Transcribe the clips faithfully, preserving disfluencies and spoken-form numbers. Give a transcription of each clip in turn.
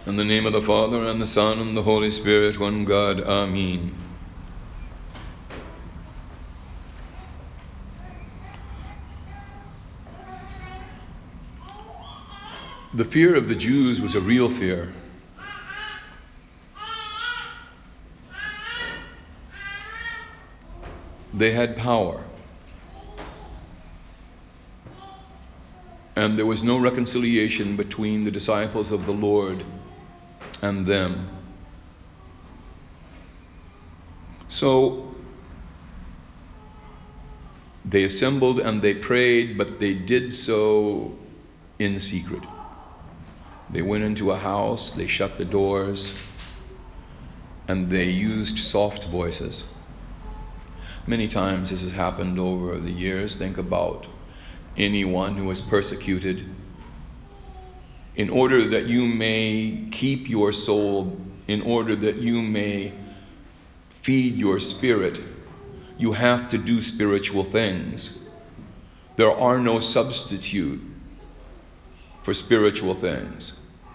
In the name of the Father, and the Son, and the Holy Spirit, one God. Amen. The fear of the Jews was a real fear. They had power. And there was no reconciliation between the disciples of the Lord and them. So they assembled and they prayed, but they did so in secret. They went into a house, they shut the doors, and they used soft voices. Many times this has happened over the years. Think about anyone who was persecuted. In order that you may keep your soul, in order that you may feed your spirit, you have to do spiritual things. There are no substitute for spiritual things.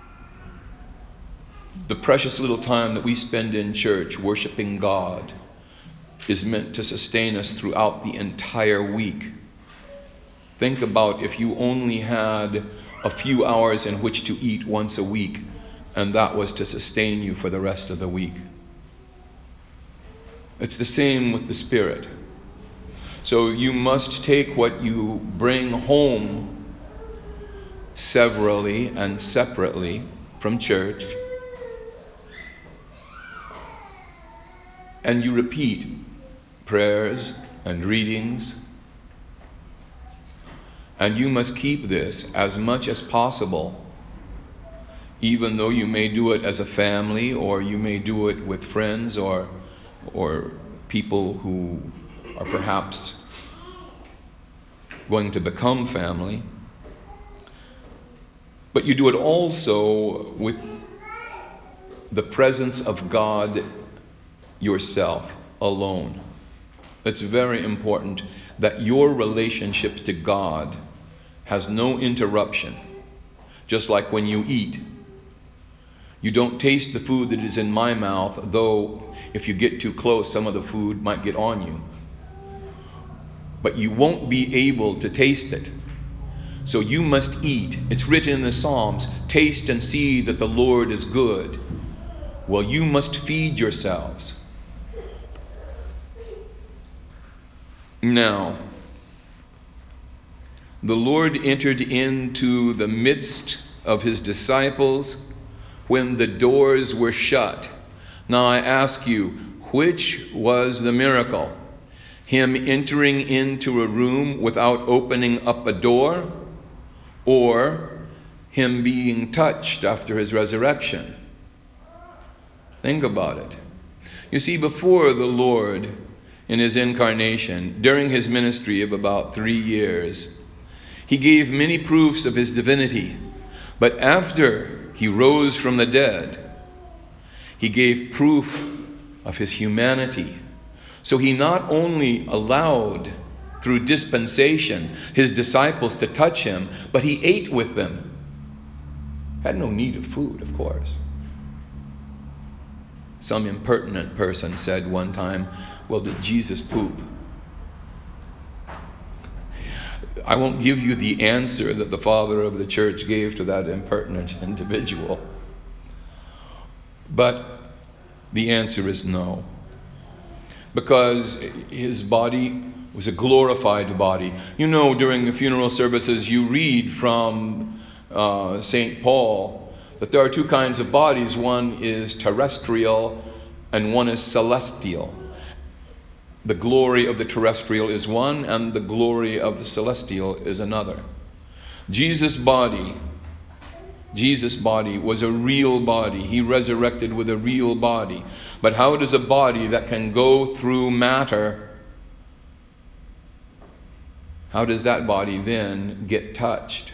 The precious little time that we spend in church worshiping God is meant to sustain us throughout the entire week. Think about if you only had a few hours in which to eat once a week, and that was to sustain you for the rest of the week. It's the same with the Spirit. So you must take what you bring home severally and separately from church, and you repeat prayers and readings. And you must keep this as much as possible, even though you may do it as a family, or you may do it with friends or or people who are perhaps going to become family. But you do it also with the presence of God yourself alone. It's very important that your relationship to God has no interruption. Just like when you eat. You don't taste the food that is in my mouth, though if you get too close, some of the food might get on you. But you won't be able to taste it. So you must eat. It's written in the Psalms, taste and see that the Lord is good. Well, you must feed yourselves. Now, the Lord entered into the midst of his disciples when the doors were shut. Now I ask you, which was the miracle? Him entering into a room without opening up a door, or him being touched after his resurrection? Think about it. You see, before the Lord in his incarnation, during his ministry of about three years, he gave many proofs of his divinity. But after he rose from the dead, he gave proof of his humanity. So he not only allowed, through dispensation, his disciples to touch him, but he ate with them. Had no need of food, of course. Some impertinent person said one time, well, did Jesus poop? I won't give you the answer that the father of the church gave to that impertinent individual. But the answer is no. Because his body was a glorified body. You know, during the funeral services, you read from uh, Saint Paul that there are two kinds of bodies. One is terrestrial and one is celestial. The glory of the terrestrial is one, and the glory of the celestial is another. Jesus' body, Jesus' body was a real body. He resurrected with a real body. But how does a body that can go through matter, how does that body then get touched?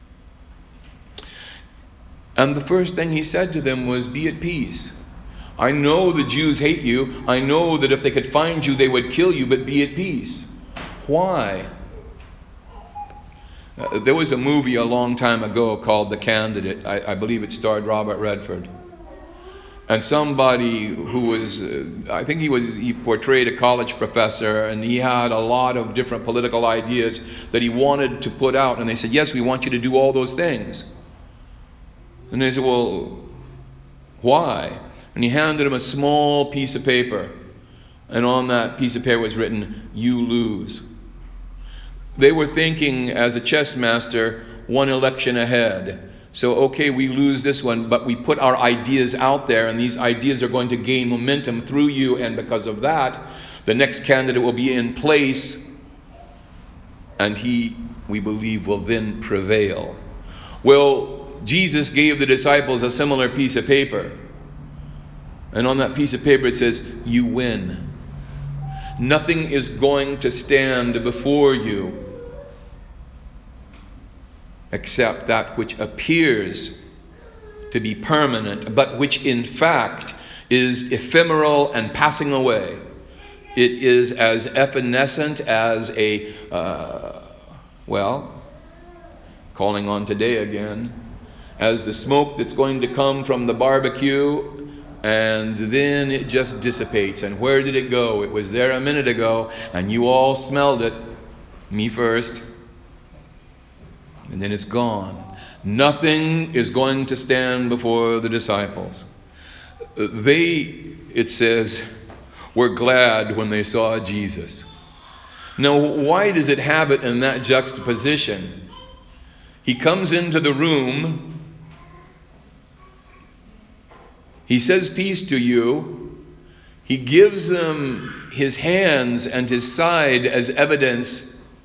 And the first thing he said to them was, be at peace. I know the Jews hate you. I know that if they could find you, they would kill you, but be at peace. Why? Uh, there was a movie a long time ago called The Candidate. I, I believe it starred Robert Redford. And somebody who was, uh, I think he was, he portrayed a college professor, and he had a lot of different political ideas that he wanted to put out. And they said, yes, we want you to do all those things. And they said, well, why? And he handed him a small piece of paper. And on that piece of paper was written, you lose. They were thinking, as a chess master, one election ahead. So, okay, we lose this one, but we put our ideas out there, and these ideas are going to gain momentum through you, and because of that, the next candidate will be in place, and he, we believe, will then prevail. Well, Jesus gave the disciples a similar piece of paper. And on that piece of paper it says, you win. Nothing is going to stand before you except that which appears to be permanent, but which in fact is ephemeral and passing away. It is as evanescent as a, uh, well, calling on today again, as the smoke that's going to come from the barbecue, and then it just dissipates. And where did it go? It was there a minute ago, and you all smelled it, me first, and then it's gone. Nothing is going to stand before the disciples. They, it says, were glad when they saw Jesus. Now, why does it have it in that juxtaposition? He comes into the room. He says peace to you. He gives them his hands and his side as evidence.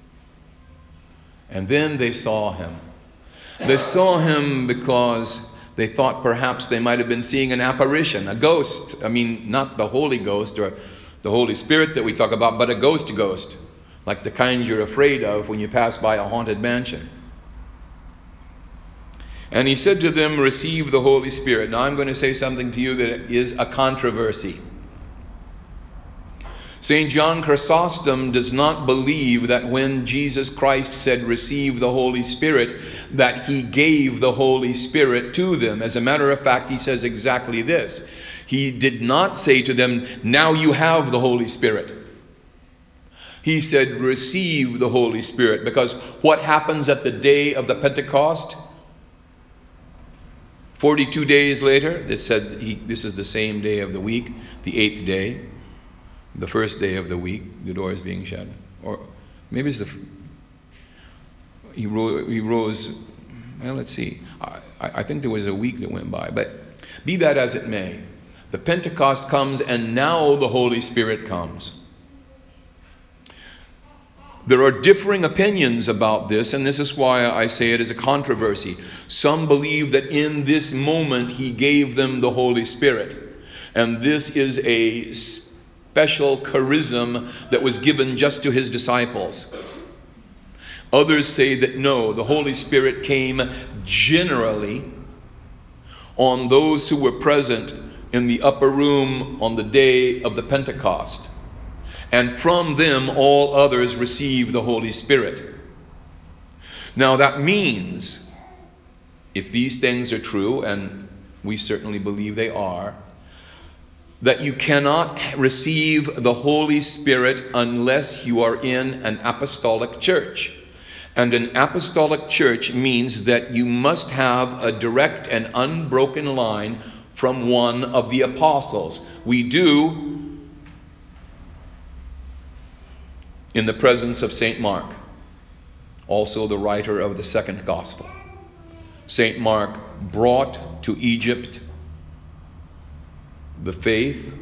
And then they saw him. They saw him because they thought perhaps they might have been seeing an apparition, a ghost. I mean, not the Holy Ghost or the Holy Spirit that we talk about, but a ghost ghost, like the kind you're afraid of when you pass by a haunted mansion. And he said to them, receive the Holy Spirit. Now I'm going to say something to you that is a controversy. Saint John Chrysostom does not believe that when Jesus Christ said, receive the Holy Spirit, that he gave the Holy Spirit to them. As a matter of fact, he says exactly this. He did not say to them, now you have the Holy Spirit. He said, receive the Holy Spirit. Because what happens at the day of the Pentecost? forty-two days later, it said he, this is the same day of the week, the eighth day. The first day of the week, the doors being shut. Or maybe it's the... He rose, he rose well, let's see. I, I think there was a week that went by. But be that as it may, the Pentecost comes and now the Holy Spirit comes. There are differing opinions about this, and this is why I say it is a controversy. Some believe that in this moment he gave them the Holy Spirit. And this is a special charism that was given just to his disciples. Others say that no, the Holy Spirit came generally on those who were present in the upper room on the day of the Pentecost. And from them all others received the Holy Spirit. Now that means, if these things are true, and we certainly believe they are, that you cannot receive the Holy Spirit unless you are in an apostolic church. And an apostolic church means that you must have a direct and unbroken line from one of the apostles. We do in the presence of Saint Mark, also the writer of the second gospel. Saint Mark brought to Egypt the faith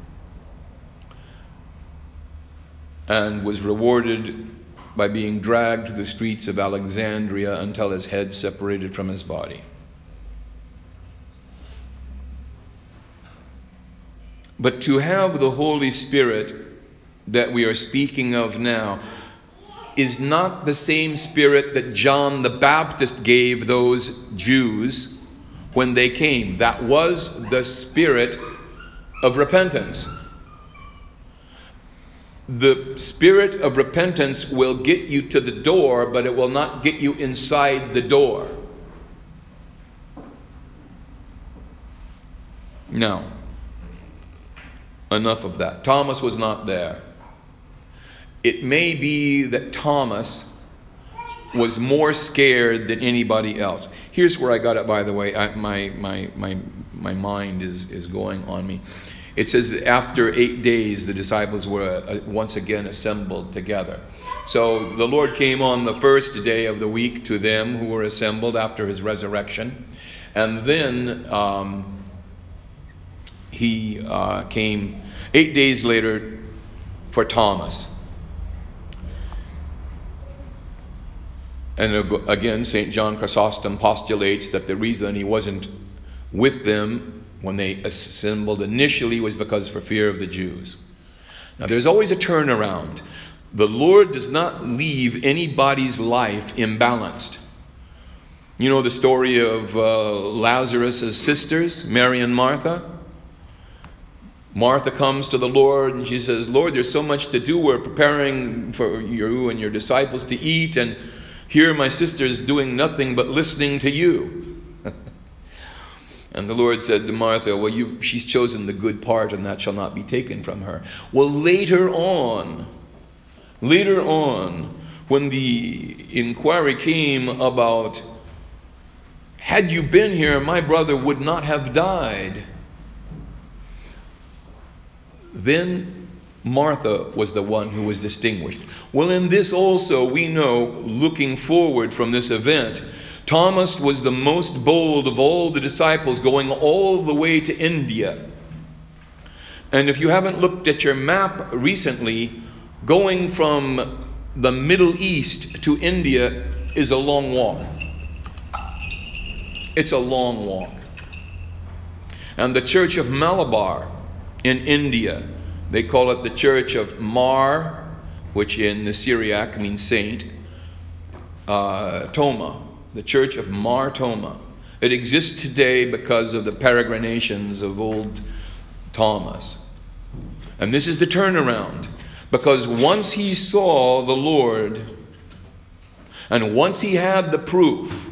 and was rewarded by being dragged to the streets of Alexandria until his head separated from his body. But to have the Holy Spirit that we are speaking of now is not the same Spirit that John the Baptist gave those Jews when they came. That was the Spirit of repentance. the spirit of repentance will get you to the door, but it will not get you inside the door. Now, enough of that. Thomas was not there. It may be that Thomas was more scared than anybody else. Here's where I got it, by the way. I, my my my my mind is is going on me. It says that after eight days, the disciples were uh, once again assembled together. So the Lord came on the first day of the week to them who were assembled after his resurrection, and then um, he uh, came eight days later for Thomas. And again, Saint John Chrysostom postulates that the reason he wasn't with them when they assembled initially was because for fear of the Jews. Now, there's always a turnaround. The Lord does not leave anybody's life imbalanced. You know the story of uh, Lazarus' sisters, Mary and Martha? Martha comes to the Lord and she says, Lord, there's so much to do. We're preparing for you and your disciples to eat, and here my sister's doing nothing but listening to you. And the Lord said to Martha, well, you, she's chosen the good part, and that shall not be taken from her. Well, later on, later on, when the inquiry came about, had you been here, my brother would not have died. Then Martha was the one who was distinguished. Well, in this also we know, looking forward from this event, Thomas was the most bold of all the disciples, going all the way to India. And if you haven't looked at your map recently, going from the Middle East to India is a long walk. It's a long walk. And the Church of Malabar in India, they call it the Church of Mar, which in the Syriac means saint, uh, Toma, the Church of Mar Thoma. It exists today because of the peregrinations of old Thomas. And this is the turnaround, because once he saw the Lord, and once he had the proof,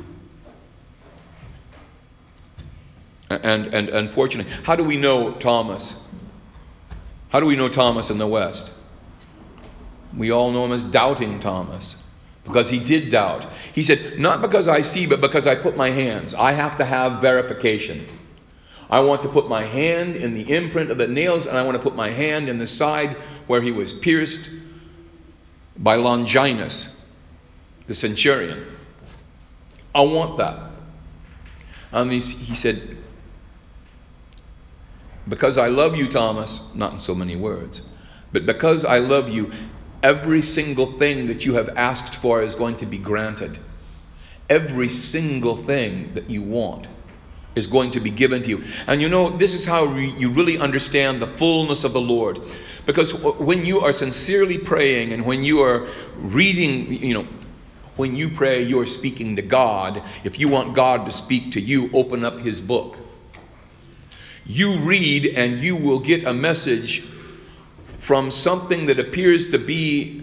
and, and unfortunately, how do we know Thomas? How do we know Thomas in the West? We all know him as Doubting Thomas, because he did doubt. He said, not because I see, but because I put my hands. I have to have verification. I want to put my hand in the imprint of the nails, and I want to put my hand in the side where he was pierced by Longinus, the centurion. I want that. And he, he said, because I love you, Thomas, not in so many words, but because I love you, every single thing that you have asked for is going to be granted. Every single thing that you want is going to be given to you. And you know, this is how re- you really understand the fullness of the Lord. Because when you are sincerely praying, and when you are reading, you know, when you pray, you are speaking to God. If you want God to speak to you, open up his book. You read and you will get a message from something that appears to be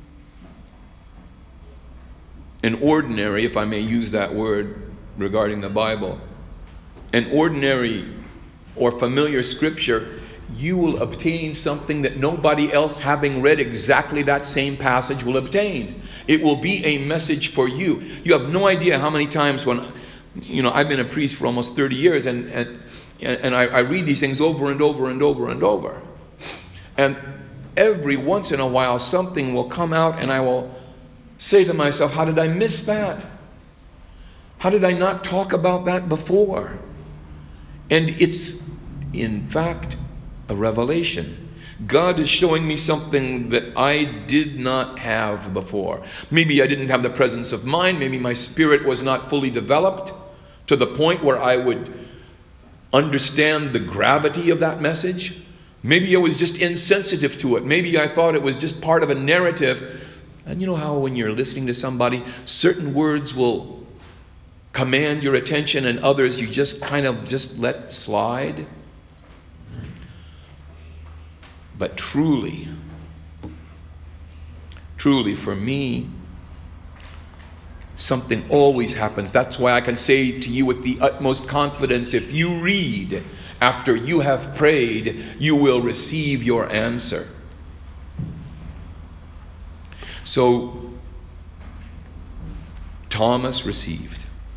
an ordinary, if I may use that word regarding the Bible, an ordinary or familiar scripture. You will obtain something that nobody else, having read exactly that same passage, will obtain. It will be a message for you. You have no idea how many times when, you know, I've been a priest for almost thirty years, and and and I, I read these things over and over and over and over. And every once in a while something will come out, and I will say to myself, how did I miss that? How did I not talk about that before? And it's, in fact, a revelation. God is showing me something that I did not have before. Maybe I didn't have the presence of mind. Maybe my spirit was not fully developed to the point where I would understand the gravity of that message. Maybe I was just insensitive to it. Maybe I thought it was just part of a narrative. And you know how when you're listening to somebody, certain words will command your attention and others you just kind of just let slide? But truly, Truly, for me, something always happens. That's why I can say to you with the utmost confidence, if you read after you have prayed, you will receive your answer. So, Thomas received.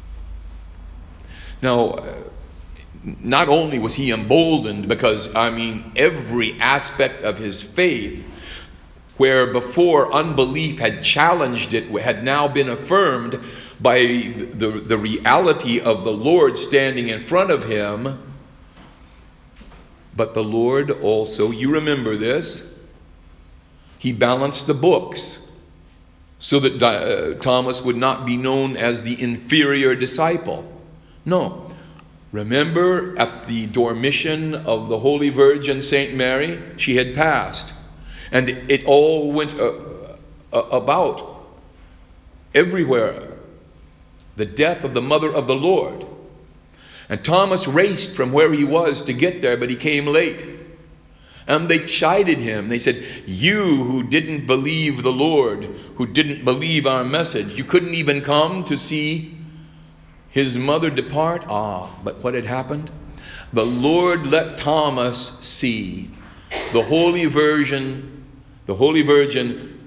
Now, uh, not only was he emboldened, because, I mean, every aspect of his faith, where before unbelief had challenged it, had now been affirmed by the, the reality of the Lord standing in front of him. But the Lord also, you remember this, he balanced the books so that uh, Thomas would not be known as the inferior disciple. No. Remember at the dormition of the Holy Virgin Saint Mary, she had passed. And it all went uh, uh, about everywhere. The death of the mother of the Lord. And Thomas raced from where he was to get there, but he came late. And they chided him. They said, you who didn't believe the Lord, who didn't believe our message, you couldn't even come to see his mother depart? Ah, but what had happened? The Lord let Thomas see the Holy Virgin, the Holy Virgin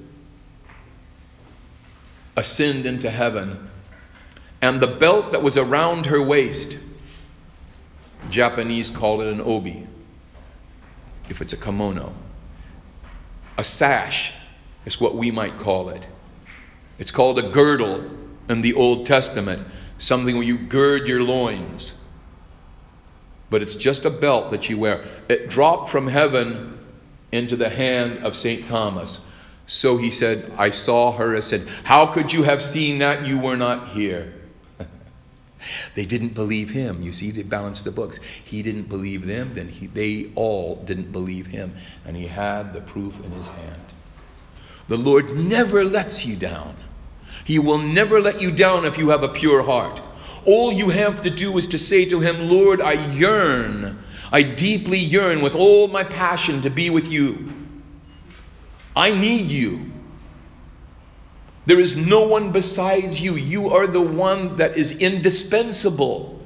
ascend into heaven. And the belt that was around her waist, Japanese call it an obi, if it's a kimono. A sash is what we might call it. It's called a girdle in the Old Testament, something where you gird your loins. But it's just a belt that you wear. It dropped from heaven into the hand of Saint Thomas. So he said, I saw her. I said, how could you have seen that? You were not here. They didn't believe him. You see, they balanced the books. He didn't believe them, then he, they all didn't believe him. And he had the proof in his hand. The Lord never lets you down. He will never let you down if you have a pure heart. All you have to do is to say to him, Lord, I yearn, I deeply yearn with all my passion to be with you. I need you. There is no one besides you. You are the one that is indispensable.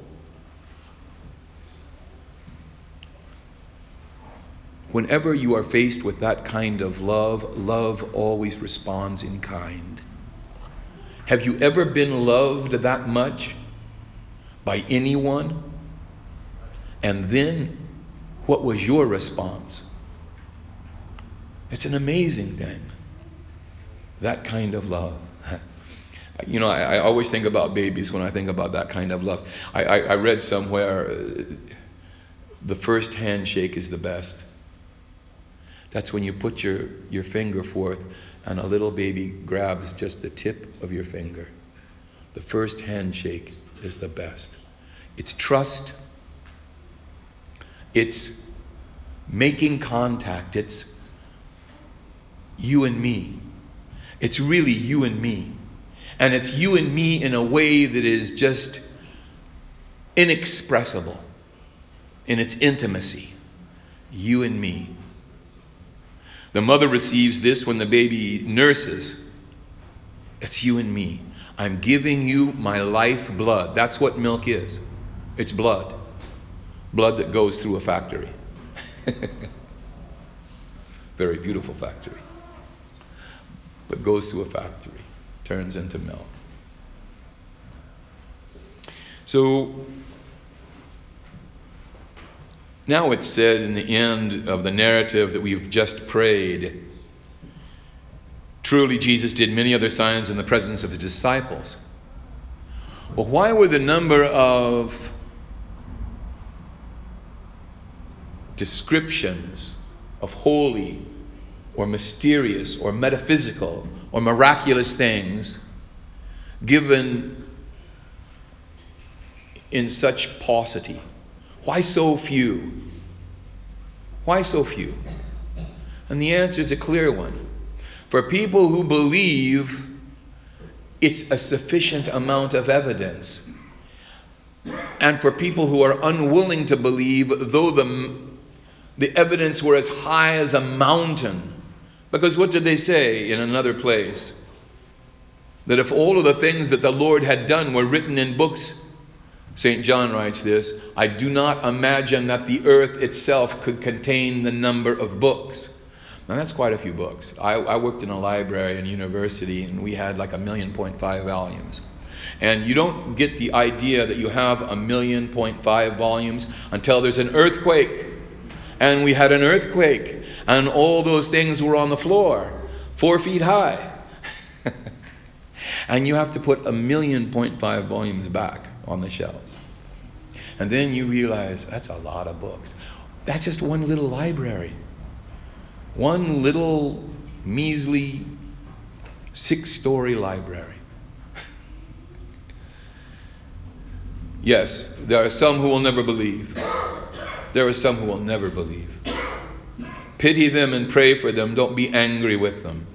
Whenever you are faced with that kind of love, love always responds in kind. Have you ever been loved that much by anyone? And then, what was your response? It's an amazing thing. That kind of love. You know, I, I always think about babies when I think about that kind of love. I, I, I read somewhere uh, the first handshake is the best. That's when you put your, your finger forth and a little baby grabs just the tip of your finger. The first handshake is the best. It's trust. It's making contact. It's you and me. It's really you and me. And it's you and me in a way that is just inexpressible in its intimacy. You and me. The mother receives this when the baby nurses. It's you and me. I'm giving you my life blood. That's what milk is. It's blood. Blood that goes through a factory. Very beautiful factory. But goes through a factory. Turns into milk. So, now it's said in the end of the narrative that we've just prayed, truly Jesus did many other signs in the presence of his disciples. Well, why were the number of descriptions of holy or mysterious or metaphysical or miraculous things given in such paucity? Why so few? Why so few? And the answer is a clear one. For people who believe, it's a sufficient amount of evidence. And for people who are unwilling to believe, though the, the evidence were as high as a mountain, Because what did they say in another place? That if all of the things that the Lord had done were written in books, Saint John writes this, I do not imagine that the earth itself could contain the number of books. Now that's quite a few books. I, I worked in a library in university, and we had like a million point five volumes. And you don't get the idea that you have a million point five volumes until there's an earthquake. And we had an earthquake, and all those things were on the floor, four feet high. And you have to put a million point five volumes back on the shelves. And then you realize that's a lot of books. That's just one little library. One little measly six-story library. Yes, there are some who will never believe. There are some who will never believe. Pity them and pray for them. Don't be angry with them.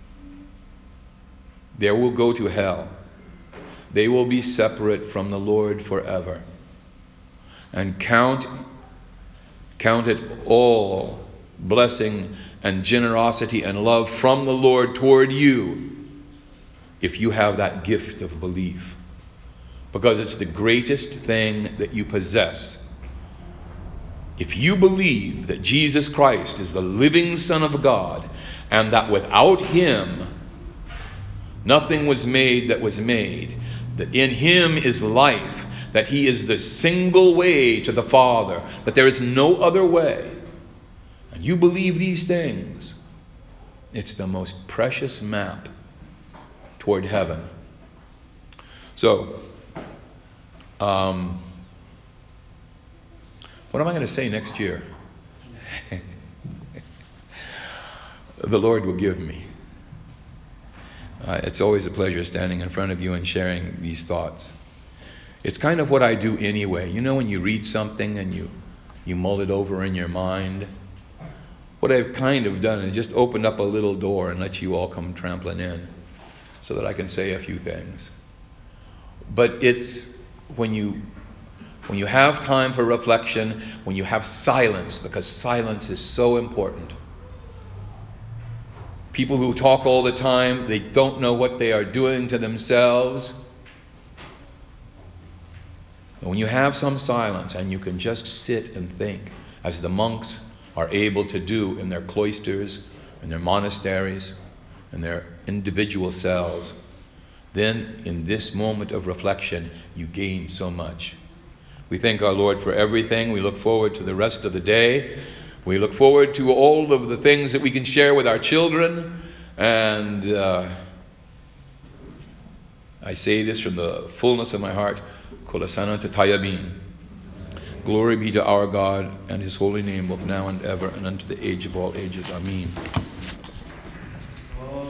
They will go to hell. They will be separate from the Lord forever. And count, count it all blessing and generosity and love from the Lord toward you if you have that gift of belief. Because it's the greatest thing that you possess. If you believe that Jesus Christ is the living Son of God, and that without Him nothing was made that was made, that in Him is life, that He is the single way to the Father, that there is no other way, and you believe these things, it's the most precious map toward heaven. So, um, what am I going to say next year? The Lord will give me. Uh, it's always a pleasure standing in front of you and sharing these thoughts. It's kind of what I do anyway. You know, when you read something and you, you mull it over in your mind, what I've kind of done is just opened up a little door and let you all come trampling in so that I can say a few things. But it's when you when you have time for reflection, when you have silence, because silence is so important. People who talk all the time, they don't know what they are doing to themselves. And when you have some silence and you can just sit and think, as the monks are able to do in their cloisters, in their monasteries, in their individual cells, then in this moment of reflection, you gain so much. We thank our Lord for everything. We look forward to the rest of the day. We look forward to all of the things that we can share with our children. And uh, I say this from the fullness of my heart. Kolasana Tatayabin. Glory be to our God and His holy name, both now and ever, and unto the age of all ages. Amen.